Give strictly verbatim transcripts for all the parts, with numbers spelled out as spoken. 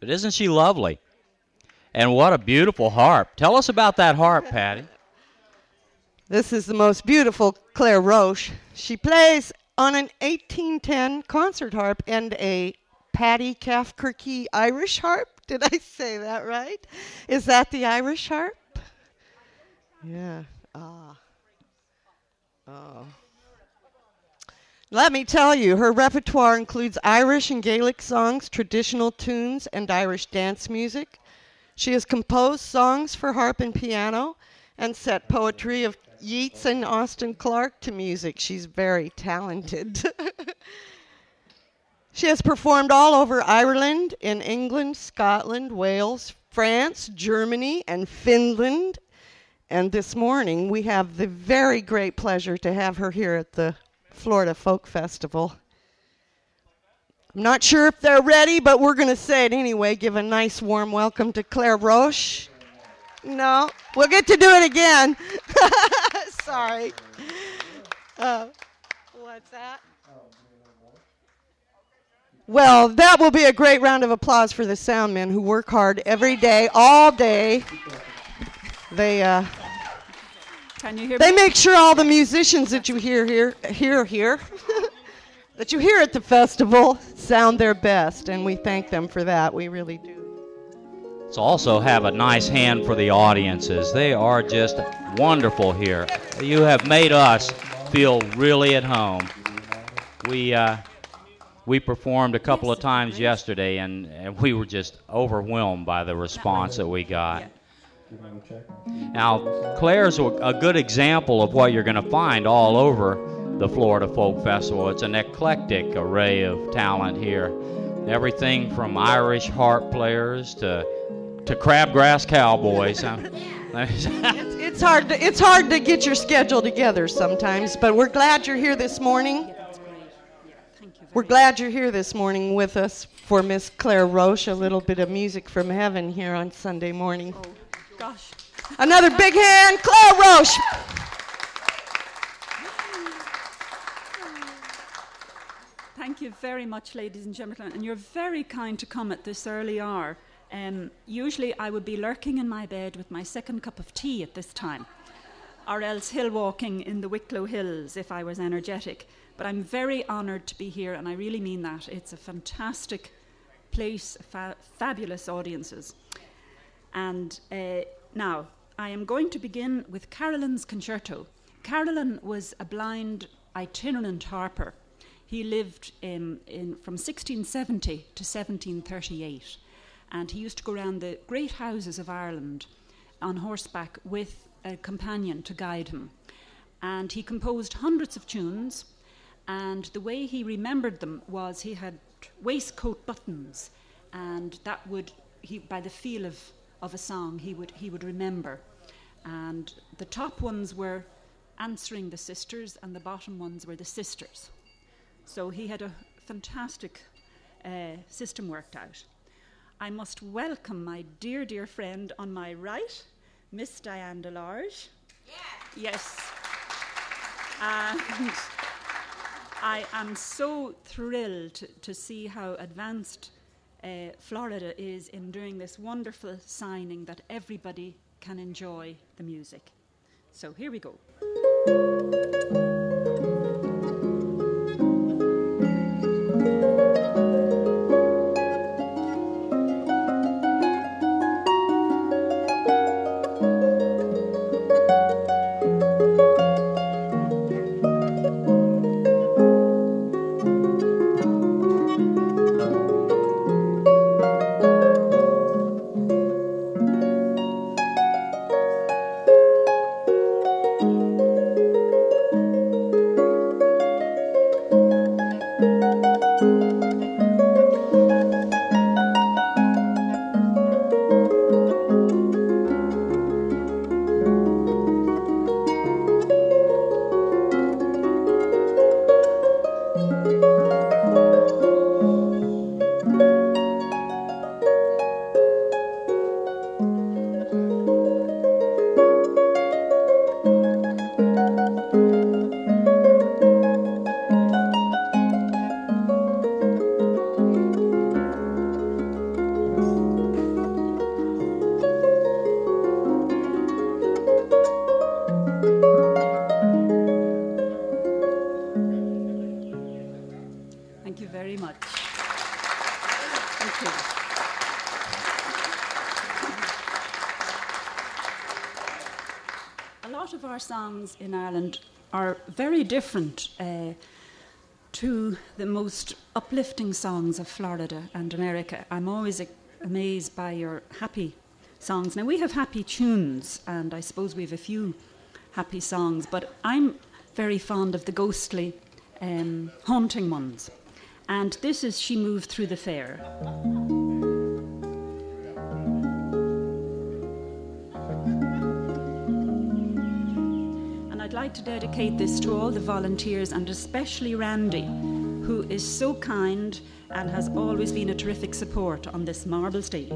But isn't she lovely? And what a beautiful harp. Tell us about that harp, Patty. This is the most beautiful Claire Roche. She plays on an eighteen ten concert harp and a Paddy Cafferkey Irish harp. Did I say that right? Is that the Irish harp? Yeah. Ah. Oh. Let me tell you, her repertoire includes Irish and Gaelic songs, traditional tunes, and Irish dance music. She has composed songs for harp and piano and set poetry of Yeats and Austin Clarke to music. She's very talented. She has performed all over Ireland, in England, Scotland, Wales, France, Germany, and Finland. And this morning we have the very great pleasure to have her here at the Florida Folk Festival. I'm not sure if they're ready, but we're going to say it anyway. Give a nice warm welcome to Claire Roche. No, we'll get to do it again. Sorry. Uh, what's that? Well, that will be a great round of applause for the sound men who work hard every day, all day. They uh, Can you hear they me? make sure all the musicians that you hear here, hear here, that you hear at the festival sound their best, and we thank them for that. We really do. Let's also have a nice hand for the audiences. They are just wonderful here. You have made us feel really at home. We uh, we performed a couple of times yesterday, and, and we were just overwhelmed by the response that we got. Now, Claire's a, a good example of what you're going to find all over the Florida Folk Festival. It's an eclectic array of talent here. Everything from Irish harp players to to crabgrass cowboys. it's, it's hard to, it's hard to get your schedule together sometimes, but we're glad you're here this morning. We're glad you're here this morning with us for Miss Claire Roche, a little bit of music from heaven here on Sunday morning. Oh, gosh. Another big hand, Claire Roche. Thank you very much, ladies and gentlemen, and you're very kind to come at this early hour. Um, usually I would be lurking in my bed with my second cup of tea at this time, or else hill walking in the Wicklow Hills if I was energetic. But I'm very honoured to be here, and I really mean that. It's a fantastic place, fa- fabulous audiences. And uh, now, I am going to begin with Carolyn's Concerto. Carolyn was a blind itinerant harper. He lived in, in, from sixteen seventy to seventeen thirty-eight, and he used to go around the great houses of Ireland on horseback with a companion to guide him. And he composed hundreds of tunes, and the way he remembered them was he had waistcoat buttons, and that would, he, by the feel of, of a song, he would, he would remember. And the top ones were Answering the Sisters, and the bottom ones were the Sisters. So he had a fantastic uh, system worked out. I must welcome my dear, dear friend on my right, Miss Diane Delarge. Yeah. Yes. And I am so thrilled to, to see how advanced uh, Florida is in doing this wonderful signing that everybody can enjoy the music. So here we go. Thank you. A lot of our songs in Ireland are very different uh, to the most uplifting songs of Florida and America. I'm always a- amazed by your happy songs. Now, we have happy tunes, and I suppose we have a few happy songs, but I'm very fond of the ghostly, um, haunting ones. And this is She Moved Through the Fair. And I'd like to dedicate this to all the volunteers, and especially Randy, who is so kind and has always been a terrific support on this marble stage.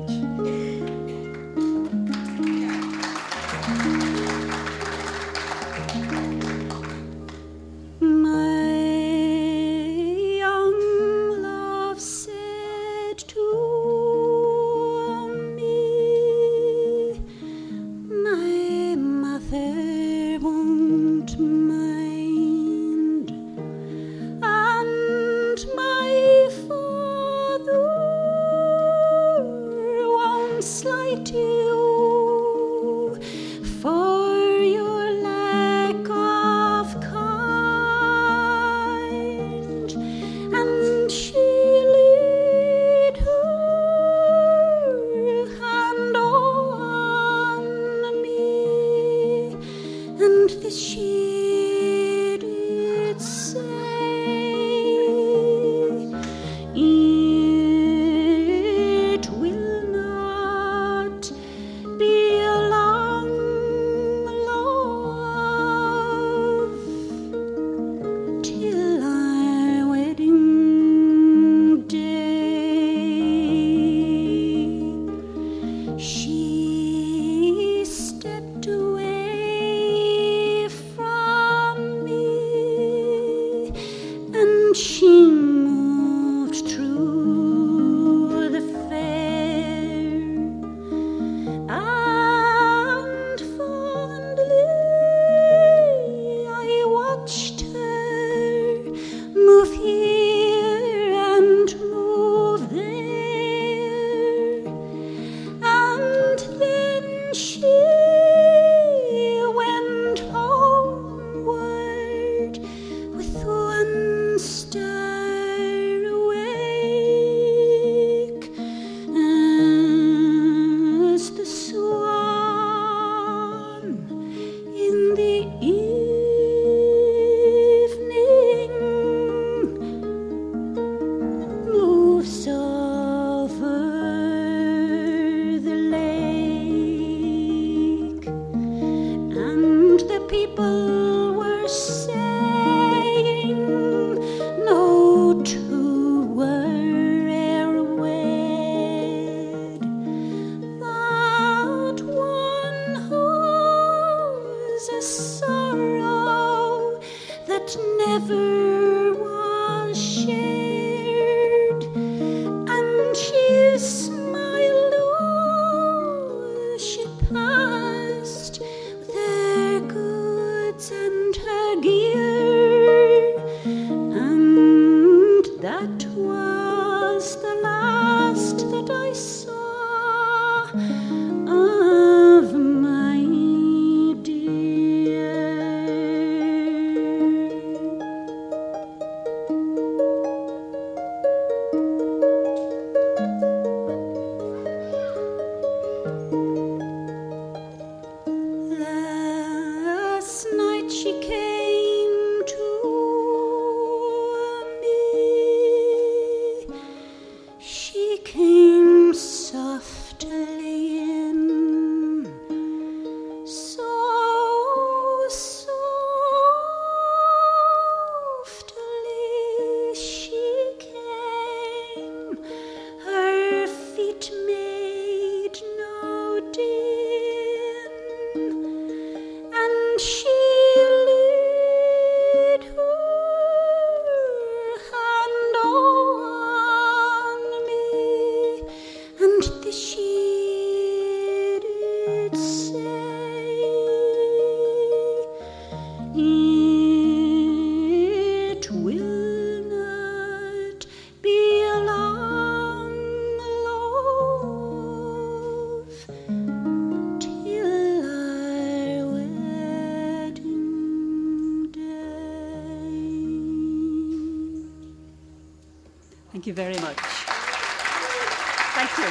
very much. Thank you.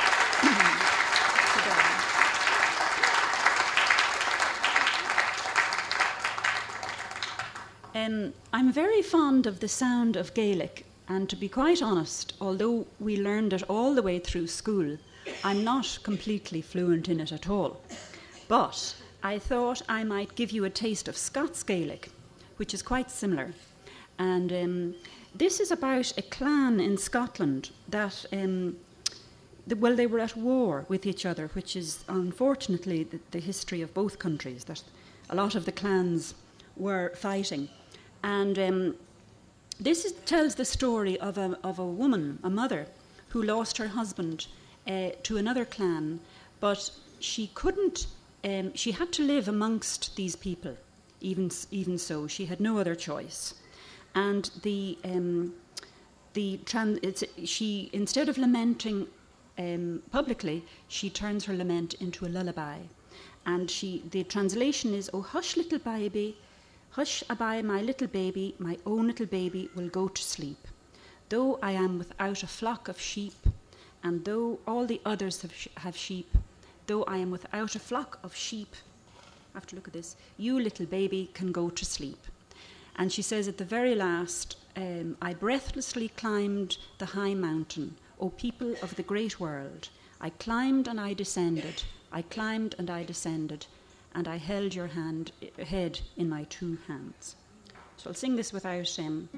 um, I'm very fond of the sound of Gaelic, and to be quite honest, although we learned it all the way through school, I'm not completely fluent in it at all. But I thought I might give you a taste of Scots Gaelic, which is quite similar. And um, this is about a clan in Scotland that, um, the, well, they were at war with each other, which is unfortunately the, the history of both countries, that a lot of the clans were fighting. And um, this is, tells the story of a, of a woman, a mother, who lost her husband uh, to another clan, but she couldn't, um, she had to live amongst these people, even, even so. She had no other choice. And the um, the trans- it's, she, instead of lamenting um, publicly, she turns her lament into a lullaby. And she, the translation is, "Oh, hush, little baby, hush, abai, my little baby, my own little baby will go to sleep. Though I am without a flock of sheep, and though all the others have, sh- have sheep, though I am without a flock of sheep," I have to look at this, "you, little baby, can go to sleep." And she says at the very last, um, "I breathlessly climbed the high mountain, O people of the great world. I climbed and I descended, I climbed and I descended, and I held your hand, head in my two hands." So I'll sing this without... Um,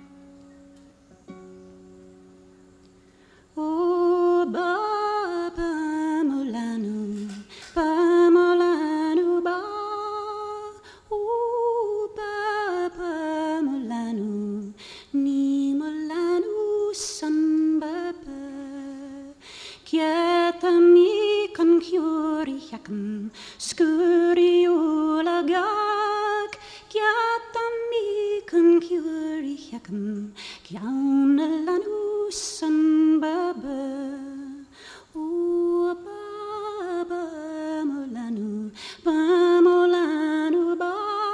O Baba Molanu, Ba Molanu Ba, O Baba Molanu, Ni Molanu San Baba, Kieta mi kan kyuri yakam, Skuri ulagak, Kieta mi kan kyuri yakam, Kyauna lanu San Baba, O Baba Molanu, Ba Molanu Ba,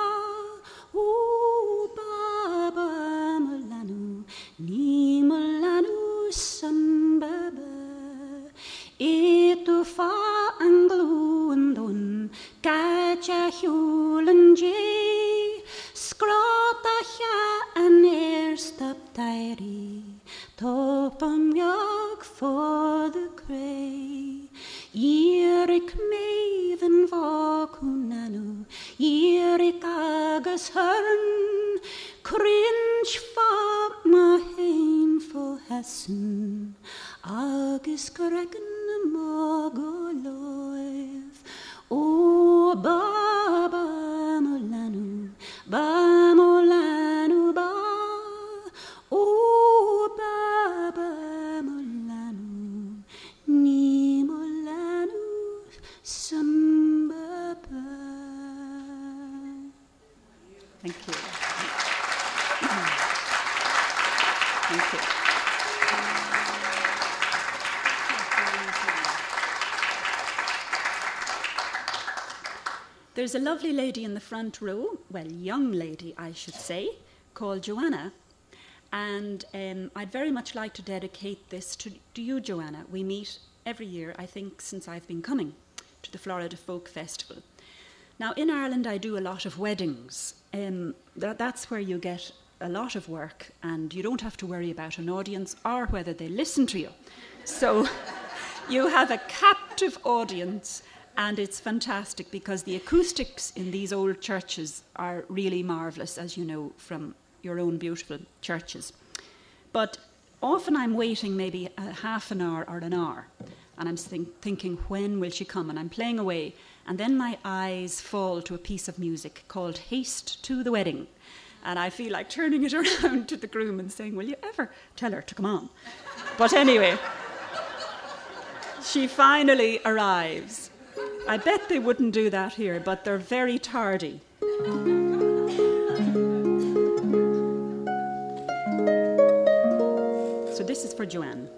O Baba Molanu, Ni Molanu San Baba, Etu fa anglu andon, Gaja hulen jay, Scrota ha an air stop diary, Topam yok for the cray, Yerik maven vakunanu, Yerik agus hern, Cringe fa ma hainful hessen, Agus gregan mogoloiv, O Baba Molanu, Ba Molanu Ba, O Baba Molanu, Ni Molanu San Baba. Thank you. Thank you. There's a lovely lady in the front row, well, young lady, I should say, called Joanna. And um, I'd very much like to dedicate this to, to you, Joanna. We meet every year, I think, since I've been coming to the Florida Folk Festival. Now, in Ireland, I do a lot of weddings. Um, that, that's where you get a lot of work, and you don't have to worry about an audience or whether they listen to you. So you have a captive audience, and it's fantastic because the acoustics in these old churches are really marvellous, as you know, from your own beautiful churches. But often I'm waiting maybe a half an hour or an hour, and I'm think- thinking, when will she come? And I'm playing away, and then my eyes fall to a piece of music called Haste to the Wedding, and I feel like turning it around to the groom and saying, will you ever tell her to come on? But anyway, she finally arrives. I bet they wouldn't do that here, but they're very tardy. So this is for Joanne.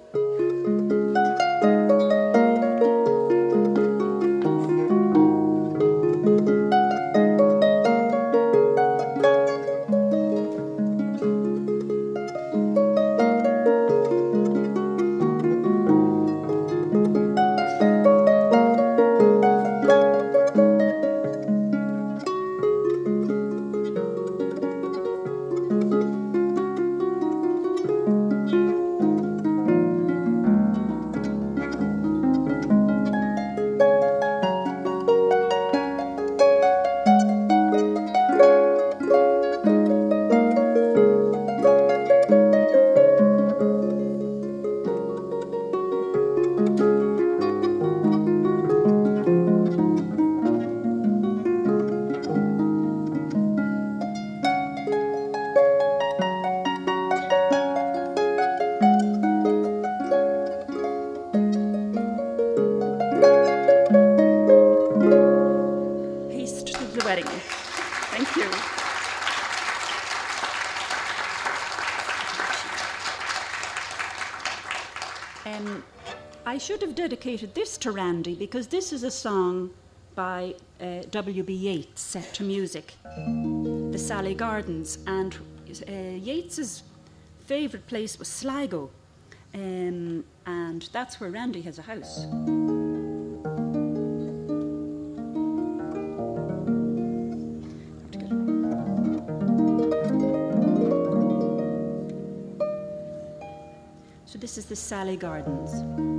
Um, I should have dedicated this to Randy because this is a song by uh, W B Yeats set to music, the Sally Gardens, and uh, Yeats's favourite place was Sligo, um, and that's where Randy has a house. So this is the Sally Gardens.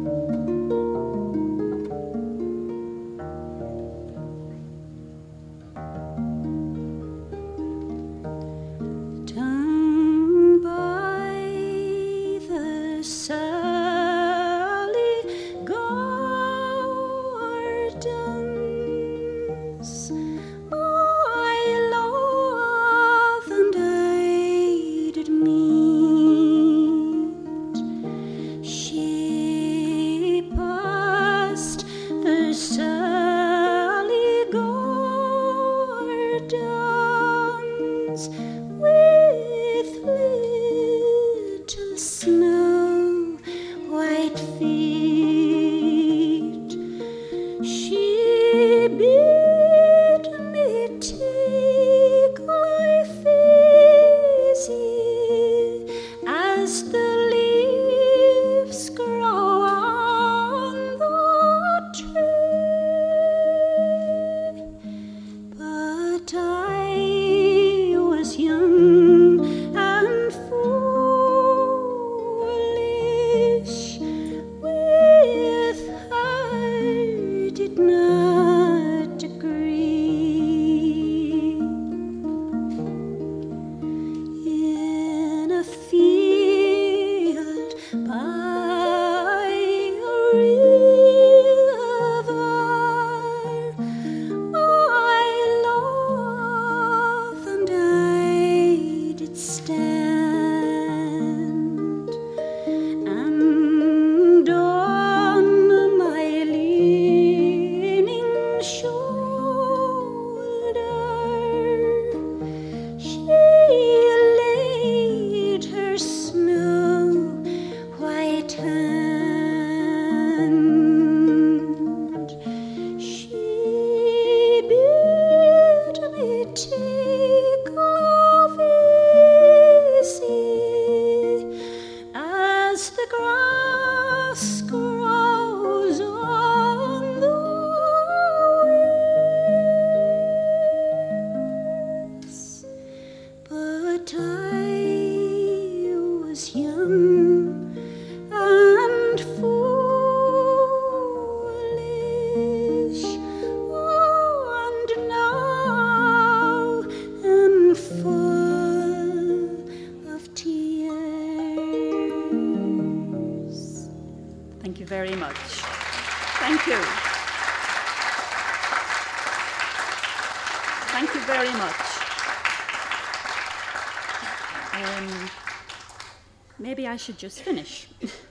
I should just finish.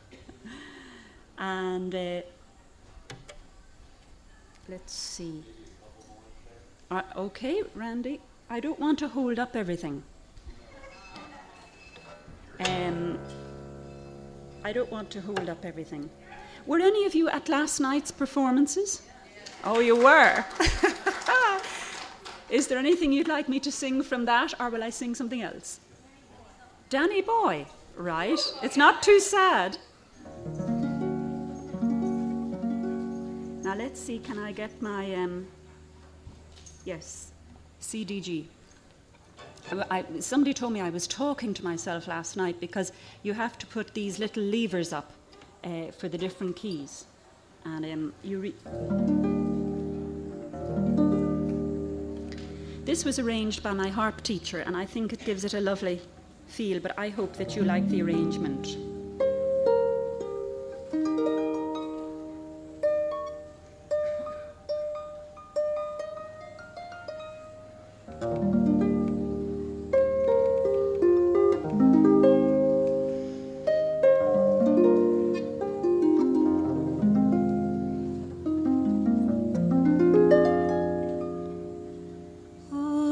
and uh, let's see. Uh, okay, Randy, I don't want to hold up everything. Um, I don't want to hold up everything. Were any of you at last night's performances? Oh, you were. Is there anything you'd like me to sing from that, or will I sing something else? Danny Boy. Right, it's not too sad. Now let's see, can I get my, um, yes, C D G. I, somebody told me I was talking to myself last night because you have to put these little levers up uh, for the different keys. And um, you re- This was arranged by my harp teacher, and I think it gives it a lovely feel, but I hope that you like the arrangement.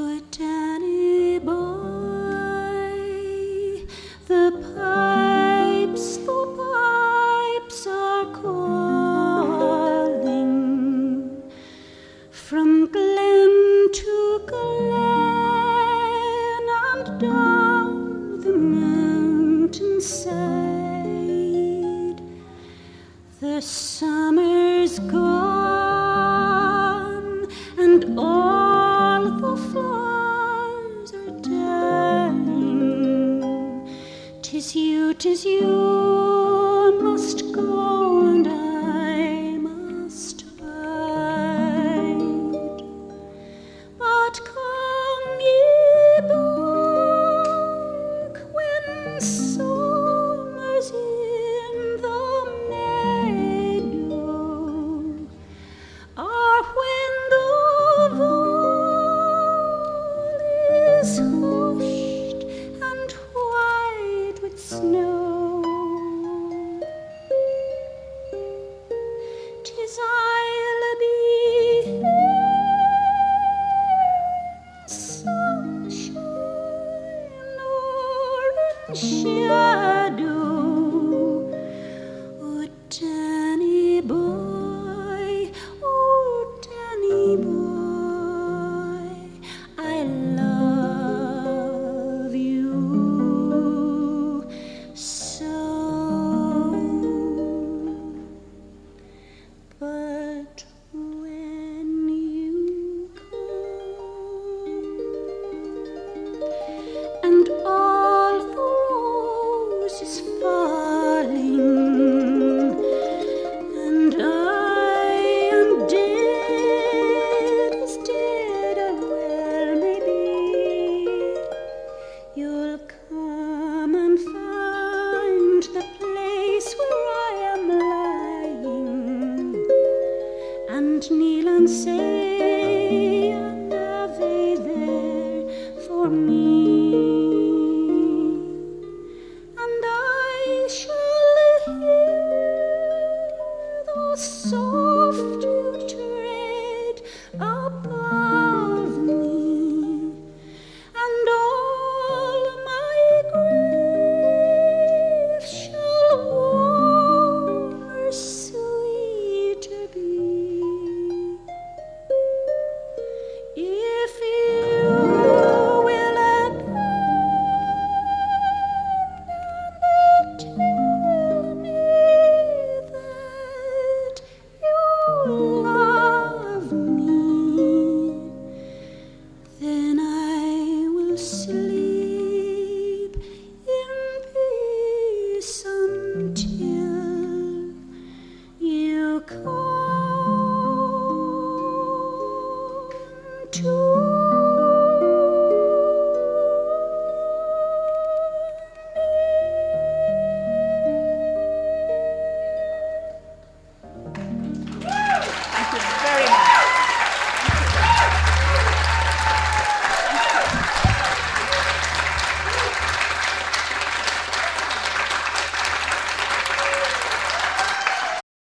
The pie The summer's gone and all the flowers are dying. 'Tis you, 'tis you must go and I must bide. But come ye back when summer's in the meadow, or when the valley is hushed and white with snow. 'Tis I'll be here, sunshine or in shadow. Oh, Danny boy, oh, Danny boy, I love you so. But when you come and all the roses falling, and I am dead as dead I well may be, you'll come and find the place where I am lying, and kneel and say an Ave there for me. And I shall hear the soft dew